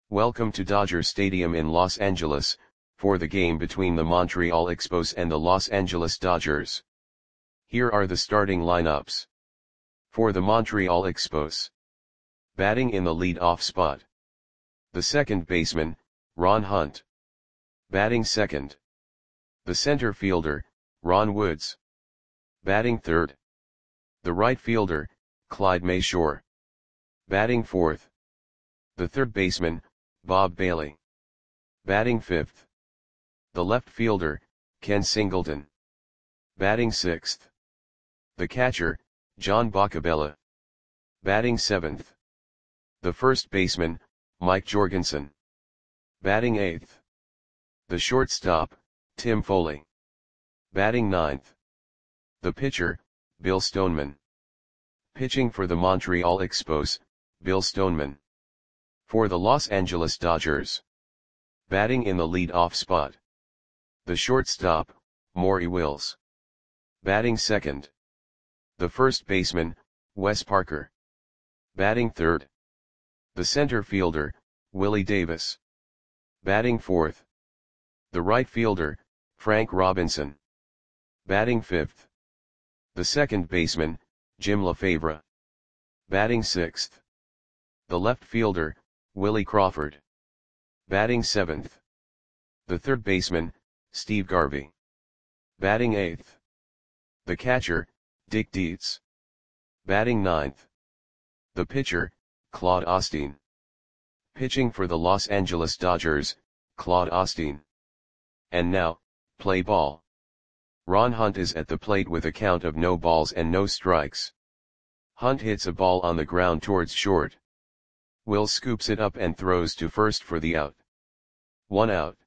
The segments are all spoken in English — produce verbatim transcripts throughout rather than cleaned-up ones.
Welcome to Dodger Stadium in Los Angeles, for the game between the Montreal Expos and the Los Angeles Dodgers. Here are the starting lineups. For the Montreal Expos. Batting in the lead-off spot. The second baseman, Ron Hunt. Batting second. The center fielder, Ron Woods. Batting third. The right fielder, Clyde Mayshore. Batting fourth. The third baseman, Bob Bailey. Batting fifth. The left fielder, Ken Singleton. Batting sixth. The catcher, John Boccabella. Batting seventh. The first baseman, Mike Jorgensen. Batting eighth. The shortstop, Tim Foley. Batting ninth. The pitcher, Bill Stoneman. Pitching for the Montreal Expos, Bill Stoneman. For the Los Angeles Dodgers. Batting in the lead-off spot. The shortstop, Maury Wills. Batting second. The first baseman, Wes Parker. Batting third. The center fielder, Willie Davis. Batting fourth. The right fielder, Frank Robinson. Batting fifth. The second baseman, Jim LaFavre. Batting sixth. The left fielder, Willie Crawford. Batting seventh. The third baseman, Steve Garvey. Batting eighth. The catcher, Dick Dietz. Batting ninth. The pitcher, Claude Osteen. Pitching for the Los Angeles Dodgers, Claude Osteen. And now, play ball. Ron Hunt is at the plate with a count of no balls and no strikes. Hunt hits a ball on the ground towards short. Will scoops it up and throws to first for the out. One out.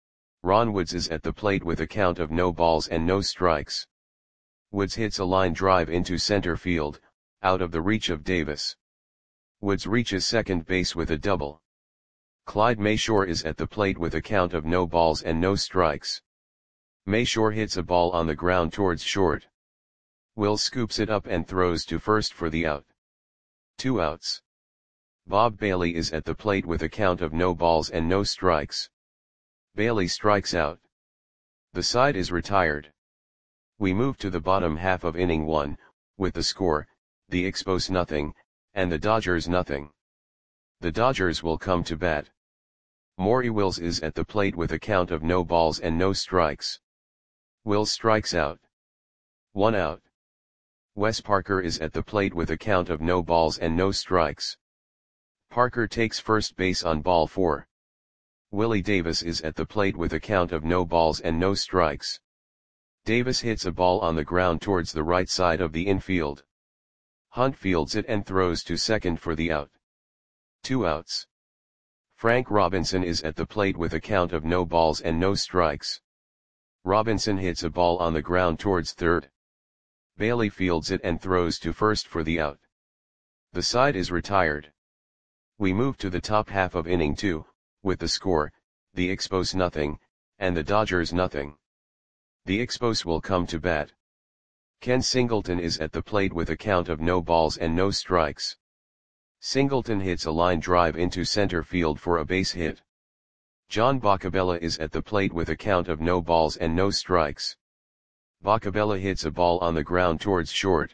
Ron Woods is at the plate with a count of no balls and no strikes. Woods hits a line drive into center field, out of the reach of Davis. Woods reaches second base with a double. Clyde Mayshore is at the plate with a count of no balls and no strikes. Mayshore hits a ball on the ground towards short. Will scoops it up and throws to first for the out. Two outs. Bob Bailey is at the plate with a count of no balls and no strikes. Bailey strikes out. The side is retired. We move to the bottom half of inning one, with the score, the Expos nothing, and the Dodgers nothing. The Dodgers will come to bat. Maury Wills is at the plate with a count of no balls and no strikes. Wills strikes out. One out. Wes Parker is at the plate with a count of no balls and no strikes. Parker takes first base on ball four. Willie Davis is at the plate with a count of no balls and no strikes. Davis hits a ball on the ground towards the right side of the infield. Hunt fields it and throws to second for the out. Two outs. Frank Robinson is at the plate with a count of no balls and no strikes. Robinson hits a ball on the ground towards third. Bailey fields it and throws to first for the out. The side is retired. We move to the top half of inning two, with the score, the Expos nothing, and the Dodgers nothing. The Expos will come to bat. Ken Singleton is at the plate with a count of no balls and no strikes. Singleton hits a line drive into center field for a base hit. John Boccabella is at the plate with a count of no balls and no strikes. Boccabella hits a ball on the ground towards short.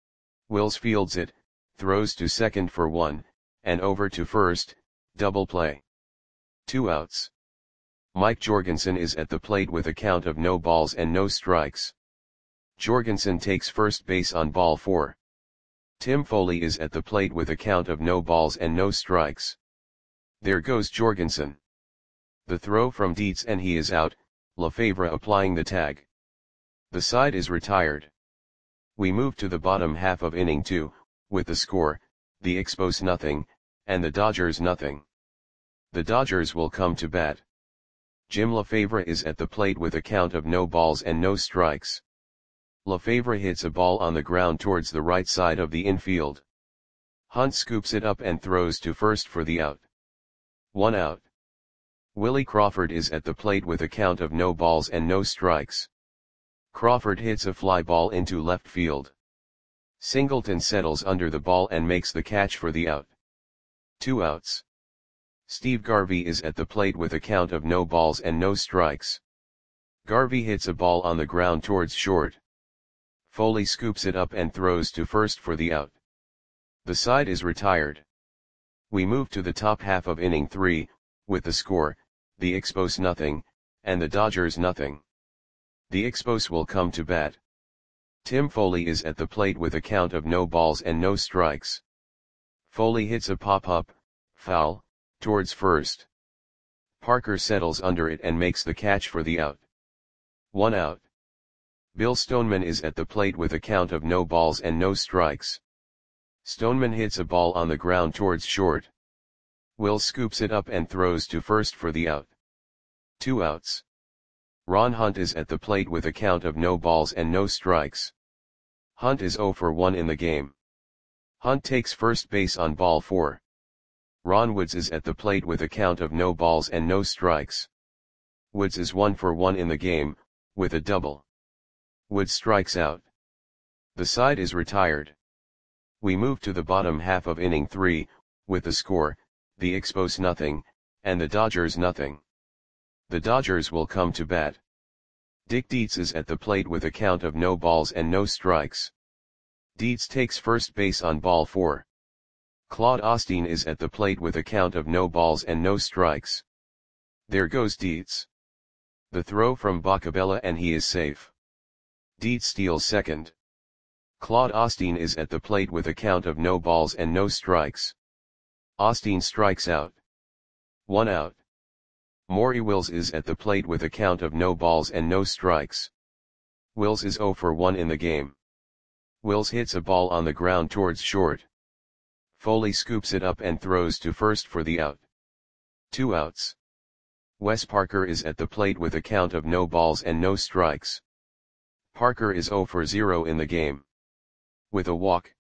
Wills fields it, throws to second for one, and over to first, double play. Two outs. Mike Jorgensen is at the plate with a count of no balls and no strikes. Jorgensen takes first base on ball four. Tim Foley is at the plate with a count of no balls and no strikes. There goes Jorgensen. The throw from Dietz and he is out, LaFavre applying the tag. The side is retired. We move to the bottom half of inning two, with the score, the Expos nothing, and the Dodgers nothing. The Dodgers will come to bat. Jim LaFavre is at the plate with a count of no balls and no strikes. LaFavre hits a ball on the ground towards the right side of the infield. Hunt scoops it up and throws to first for the out. One out. Willie Crawford is at the plate with a count of no balls and no strikes. Crawford hits a fly ball into left field. Singleton settles under the ball and makes the catch for the out. Two outs. Steve Garvey is at the plate with a count of no balls and no strikes. Garvey hits a ball on the ground towards short. Foley scoops it up and throws to first for the out. The side is retired. We move to the top half of inning three, with the score, the Expos nothing, and the Dodgers nothing. The Expos will come to bat. Tim Foley is at the plate with a count of no balls and no strikes. Foley hits a pop-up, foul, towards first. Parker settles under it and makes the catch for the out. One out. Bill Stoneman is at the plate with a count of no balls and no strikes. Stoneman hits a ball on the ground towards short. Will scoops it up and throws to first for the out. Two outs. Ron Hunt is at the plate with a count of no balls and no strikes. Hunt is oh for one in the game. Hunt takes first base on ball four. Ron Woods is at the plate with a count of no balls and no strikes. Woods is one for one in the game, with a double. Woods strikes out. The side is retired. We move to the bottom half of inning three, with the score, the Expos nothing, and the Dodgers nothing. The Dodgers will come to bat. Dick Dietz is at the plate with a count of no balls and no strikes. Dietz takes first base on ball four. Claude Osteen is at the plate with a count of no balls and no strikes. There goes Dietz. The throw from Boccabella and he is safe. Dietz steals second. Claude Osteen is at the plate with a count of no balls and no strikes. Osteen strikes out. One out. Maury Wills is at the plate with a count of no balls and no strikes. Wills is oh for one in the game. Wills hits a ball on the ground towards short. Foley scoops it up and throws to first for the out. Two outs. Wes Parker is at the plate with a count of no balls and no strikes. Parker is oh for zero in the game. With a walk.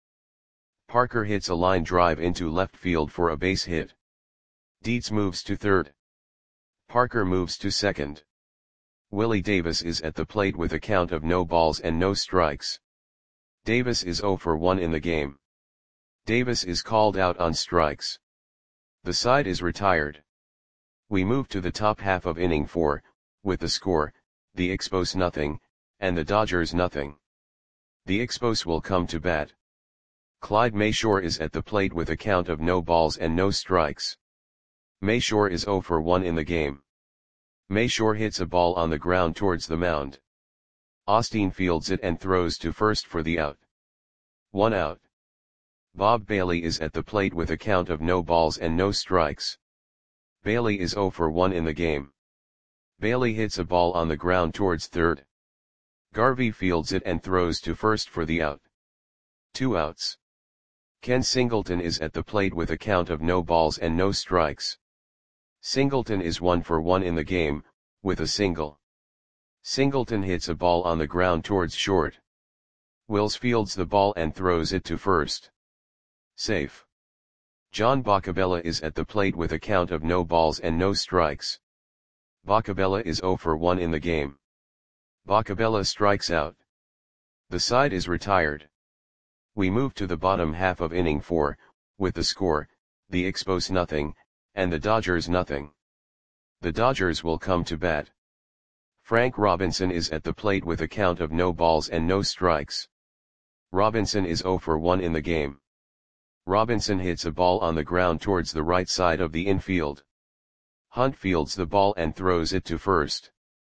Parker hits a line drive into left field for a base hit. Dietz moves to third. Parker moves to second. Willie Davis is at the plate with a count of no balls and no strikes. Davis is oh for one in the game. Davis is called out on strikes. The side is retired. We move to the top half of inning four, with the score, the Expos nothing, and the Dodgers nothing. The Expos will come to bat. Clyde Mayshore is at the plate with a count of no balls and no strikes. Mayshore is oh for one in the game. Mayshore hits a ball on the ground towards the mound. Osteen fields it and throws to first for the out. One out. Bob Bailey is at the plate with a count of no balls and no strikes. Bailey is oh for one in the game. Bailey hits a ball on the ground towards third. Garvey fields it and throws to first for the out. Two outs. Ken Singleton is at the plate with a count of no balls and no strikes. Singleton is one for one in the game, with a single. Singleton hits a ball on the ground towards short. Wills fields the ball and throws it to first. Safe. John Boccabella is at the plate with a count of no balls and no strikes. Boccabella is oh for one in the game. Boccabella strikes out. The side is retired. We move to the bottom half of inning four, with the score, the Expos nothing, and the Dodgers nothing. The Dodgers will come to bat. Frank Robinson is at the plate with a count of no balls and no strikes. Robinson is oh for one in the game. Robinson hits a ball on the ground towards the right side of the infield. Hunt fields the ball and throws it to first.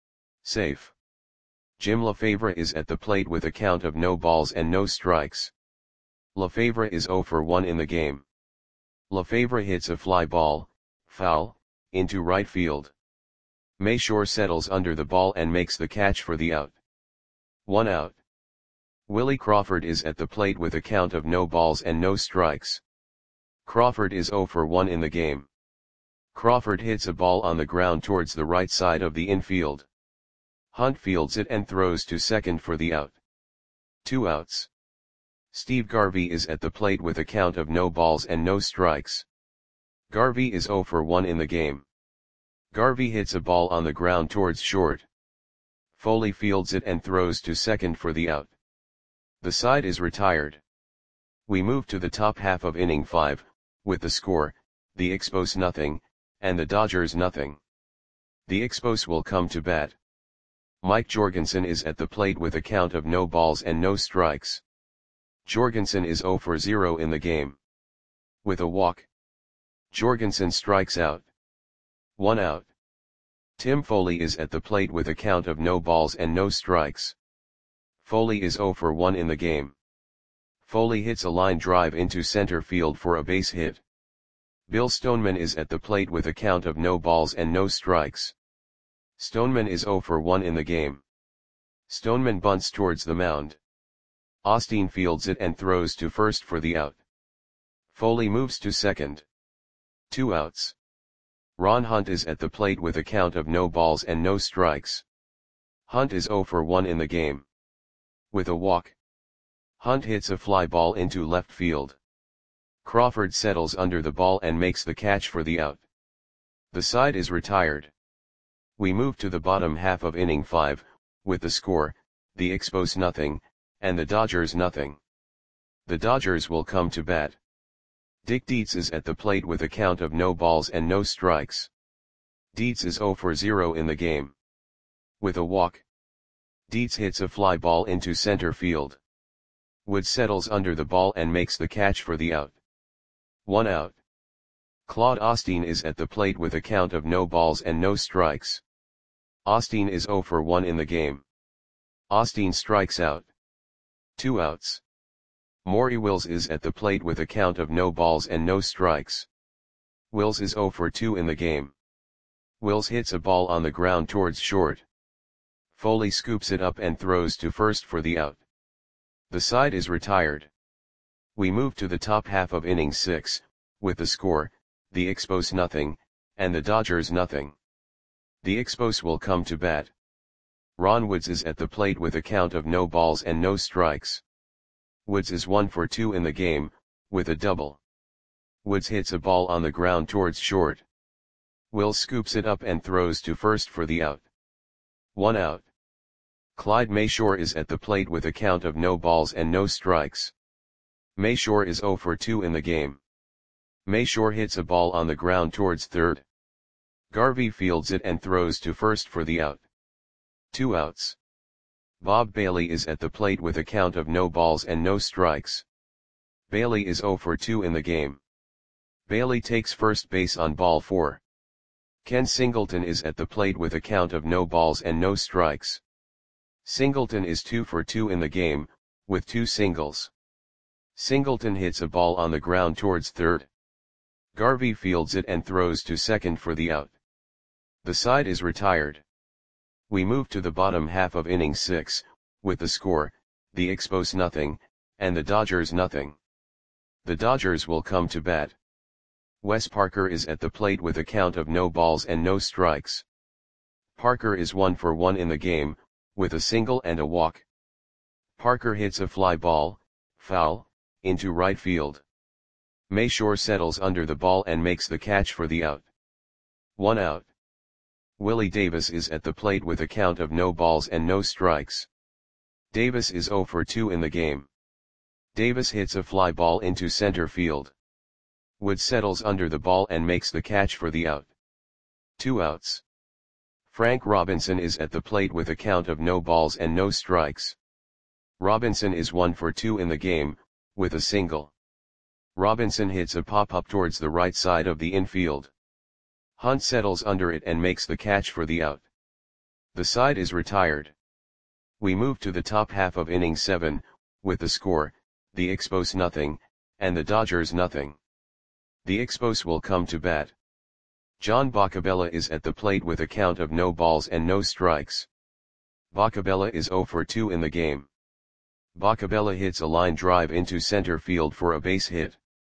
Safe. Jim LaFavre is at the plate with a count of no balls and no strikes. LaFavre is oh for one in the game. LaFavre hits a fly ball, foul, into right field. Mayshore settles under the ball and makes the catch for the out. One out. Willie Crawford is at the plate with a count of no balls and no strikes. Crawford is oh for one in the game. Crawford hits a ball on the ground towards the right side of the infield. Hunt fields it and throws to second for the out. Two outs. Steve Garvey is at the plate with a count of no balls and no strikes. Garvey is oh for one in the game. Garvey hits a ball on the ground towards short. Foley fields it and throws to second for the out. The side is retired. We move to the top half of inning five, with the score, the Expos nothing, and the Dodgers nothing. The Expos will come to bat. Mike Jorgensen is at the plate with a count of no balls and no strikes. Jorgensen is zero for zero in the game. With a walk, Jorgensen strikes out. One out. Tim Foley is at the plate with a count of no balls and no strikes. Foley is zero for one in the game. Foley hits a line drive into center field for a base hit. Bill Stoneman is at the plate with a count of no balls and no strikes. Stoneman is zero for one in the game. Stoneman bunts towards the mound. Osteen fields it and throws to first for the out. Foley moves to second. Two outs. Ron Hunt is at the plate with a count of no balls and no strikes. Hunt is zero for one in the game. With a walk, Hunt hits a fly ball into left field. Crawford settles under the ball and makes the catch for the out. The side is retired. We move to the bottom half of inning five, with the score, the Expos nothing, and the Dodgers nothing. The Dodgers will come to bat. Dick Dietz is at the plate with a count of no balls and no strikes. Dietz is zero for zero in the game. With a walk, Dietz hits a fly ball into center field. Wood settles under the ball and makes the catch for the out. One out. Claude Osteen is at the plate with a count of no balls and no strikes. Osteen is zero for one in the game. Osteen strikes out. Two outs. Maury Wills is at the plate with a count of no balls and no strikes. Wills is zero for two in the game. Wills hits a ball on the ground towards short. Foley scoops it up and throws to first for the out. The side is retired. We move to the top half of inning six, with the score, the Expos nothing, and the Dodgers nothing. The Expos will come to bat. Ron Woods is at the plate with a count of no balls and no strikes. Woods is one for two in the game, with a double. Woods hits a ball on the ground towards short. Will scoops it up and throws to first for the out. One out. Clyde Mayshore is at the plate with a count of no balls and no strikes. Mayshore is zero for two in the game. Mayshore hits a ball on the ground towards third. Garvey fields it and throws to first for the out. Two outs. Bob Bailey is at the plate with a count of no balls and no strikes. Bailey is zero for two in the game. Bailey takes first base on ball four. Ken Singleton is at the plate with a count of no balls and no strikes. Singleton is two for two in the game, with two singles. Singleton hits a ball on the ground towards third. Garvey fields it and throws to second for the out. The side is retired. We move to the bottom half of inning six, with the score, the Expos nothing, and the Dodgers nothing. The Dodgers will come to bat. Wes Parker is at the plate with a count of no balls and no strikes. Parker is one for one in the game, with a single and a walk. Parker hits a fly ball, foul, into right field. Mayshore settles under the ball and makes the catch for the out. One out. Willie Davis is at the plate with a count of no balls and no strikes. Davis is zero for two in the game. Davis hits a fly ball into center field. Wood settles under the ball and makes the catch for the out. Two outs. Frank Robinson is at the plate with a count of no balls and no strikes. Robinson is one for two in the game, with a single. Robinson hits a pop-up towards the right side of the infield. Hunt settles under it and makes the catch for the out. The side is retired. We move to the top half of inning seven, with the score, the Expos nothing, and the Dodgers nothing. The Expos will come to bat. John Boccabella is at the plate with a count of no balls and no strikes. Boccabella is zero for two in the game. Boccabella hits a line drive into center field for a base hit.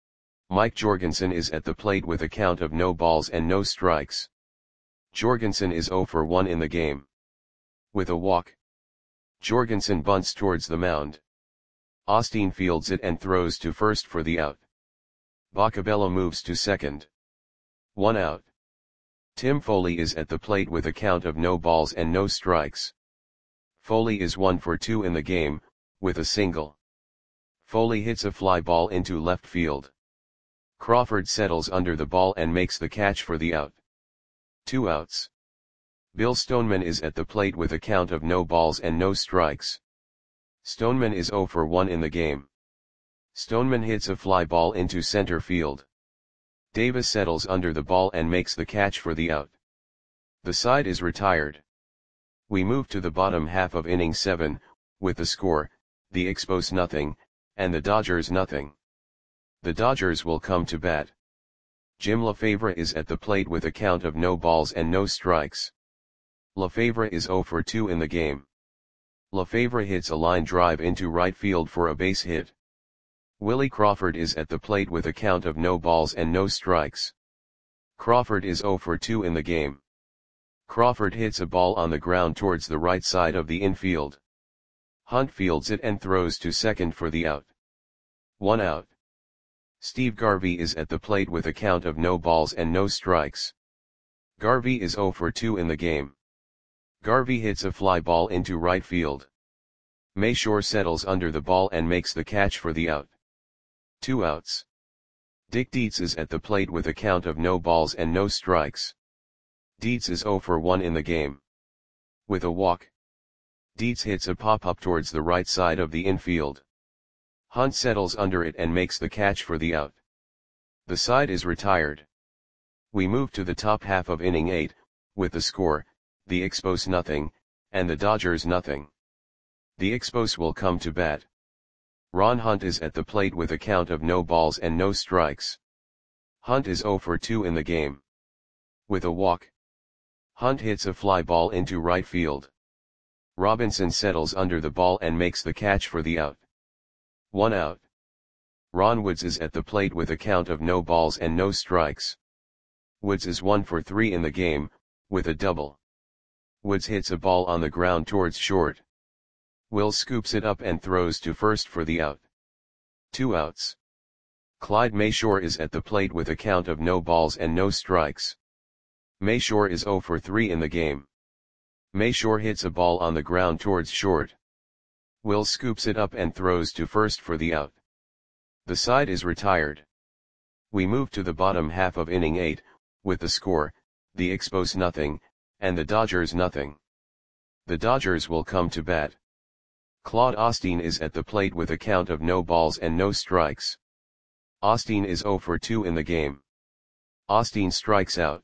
Mike Jorgensen is at the plate with a count of no balls and no strikes. Jorgensen is zero for one in the game. With a walk, Jorgensen bunts towards the mound. Osteen fields it and throws to first for the out. Boccabella moves to second. One out. Tim Foley is at the plate with a count of no balls and no strikes. Foley is one for two in the game, with a single. Foley hits a fly ball into left field. Crawford settles under the ball and makes the catch for the out. Two outs. Bill Stoneman is at the plate with a count of no balls and no strikes. Stoneman is oh for one in the game. Stoneman hits a fly ball into center field. Davis settles under the ball and makes the catch for the out. The side is retired. We move to the bottom half of inning seven, with the score, the Expos nothing, and the Dodgers nothing. The Dodgers will come to bat. Jim LaFavre is at the plate with a count of no balls and no strikes. LaFavre is oh for two in the game. LaFavre hits a line drive into right field for a base hit. Willie Crawford is at the plate with a count of no balls and no strikes. Crawford is oh for two in the game. Crawford hits a ball on the ground towards the right side of the infield. Hunt fields it and throws to second for the out. One out. Steve Garvey is at the plate with a count of no balls and no strikes. Garvey is oh for two in the game. Garvey hits a fly ball into right field. Mayshore settles under the ball and makes the catch for the out. Two outs. Dick Dietz is at the plate with a count of no balls and no strikes. Dietz is oh for one in the game. With a walk. Dietz hits a pop-up towards the right side of the infield. Hunt settles under it and makes the catch for the out. The side is retired. We move to the top half of inning eight, with the score, the Expos nothing, and the Dodgers nothing. The Expos will come to bat. Ron Hunt is at the plate with a count of no balls and no strikes. Hunt is oh for two in the game. With a walk. Hunt hits a fly ball into right field. Robinson settles under the ball and makes the catch for the out. One out. Ron Woods is at the plate with a count of no balls and no strikes. Woods is one for three in the game, with a double. Woods hits a ball on the ground towards short. Will scoops it up and throws to first for the out. Two outs. Clyde Mayshore is at the plate with a count of no balls and no strikes. Mayshore is oh for three in the game. Mayshore hits a ball on the ground towards short. Will scoops it up and throws to first for the out. The side is retired. We move to the bottom half of inning eight, with the score, the Expos nothing, and the Dodgers nothing. The Dodgers will come to bat. Claude Osteen is at the plate with a count of no balls and no strikes. Osteen is oh for two in the game. Osteen strikes out.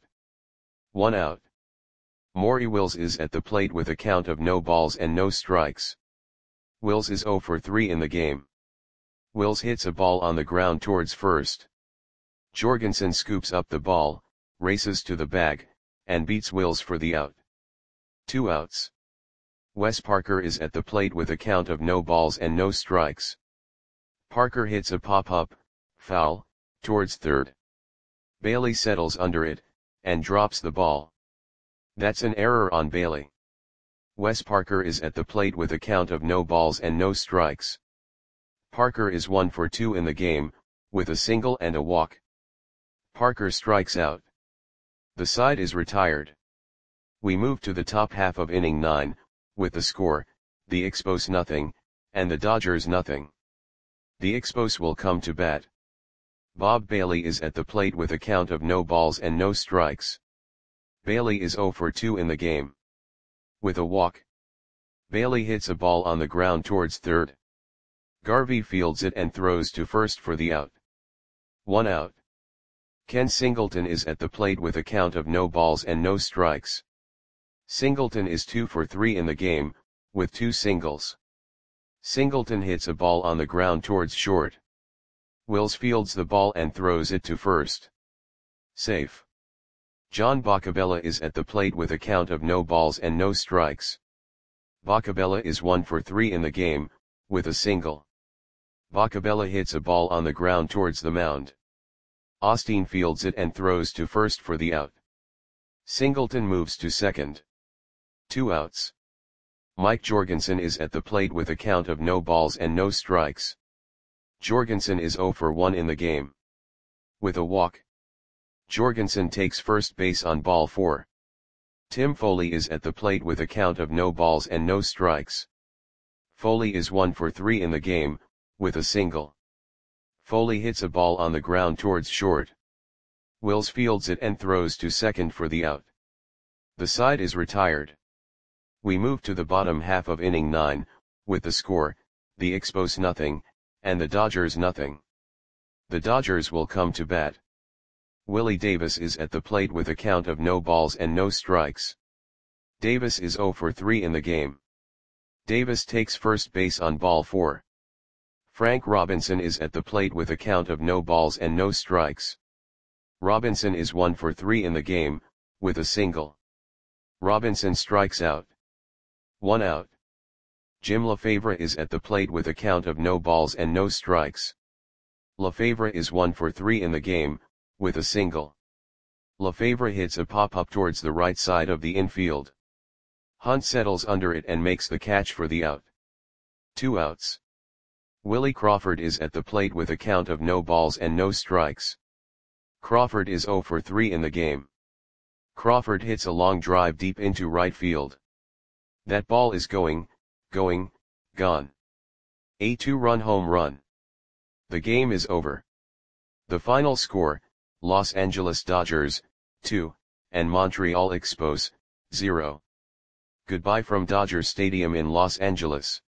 One out. Maury Wills is at the plate with a count of no balls and no strikes. Wills is oh for three in the game. Wills hits a ball on the ground towards first. Jorgensen scoops up the ball, races to the bag, and beats Wills for the out. Two outs. Wes Parker is at the plate with a count of no balls and no strikes. Parker hits a pop-up, foul, towards third. Bailey settles under it, and drops the ball. That's an error on Bailey. Wes Parker is at the plate with a count of no balls and no strikes. Parker is one for two in the game, with a single and a walk. Parker strikes out. The side is retired. We move to the top half of inning nine, with the score, the Expos nothing, and the Dodgers nothing. The Expos will come to bat. Bob Bailey is at the plate with a count of no balls and no strikes. Bailey is oh for two in the game. With a walk. Bailey hits a ball on the ground towards third. Garvey fields it and throws to first for the out. One out. Ken Singleton is at the plate with a count of no balls and no strikes. Singleton is two for three in the game, with two singles. Singleton hits a ball on the ground towards short. Wills fields the ball and throws it to first. Safe. John Boccabella is at the plate with a count of no balls and no strikes. Boccabella is one for three in the game, with a single. Boccabella hits a ball on the ground towards the mound. Osteen fields it and throws to first for the out. Singleton moves to second. Two outs. Mike Jorgensen is at the plate with a count of no balls and no strikes. Jorgensen is oh for one in the game. With a walk. Jorgensen takes first base on ball four. Tim Foley is at the plate with a count of no balls and no strikes. Foley is one for three in the game, with a single. Foley hits a ball on the ground towards short. Wills fields it and throws to second for the out. The side is retired. We move to the bottom half of inning nine, with the score, the Expos nothing, and the Dodgers nothing. The Dodgers will come to bat. Willie Davis is at the plate with a count of no balls and no strikes. Davis is oh for three in the game. Davis takes first base on ball four. Frank Robinson is at the plate with a count of no balls and no strikes. Robinson is one for three in the game, with a single. Robinson strikes out. One out. Jim LaFavre is at the plate with a count of no balls and no strikes. LaFavre is one for three in the game, with a single. LaFavre hits a pop-up towards the right side of the infield. Hunt settles under it and makes the catch for the out. Two outs. Willie Crawford is at the plate with a count of no balls and no strikes. Crawford is oh for three in the game. Crawford hits a long drive deep into right field. That ball is going, going, gone. A two-run home run. The game is over. The final score, Los Angeles Dodgers, two, and Montreal Expos, zero. Goodbye from Dodger Stadium in Los Angeles.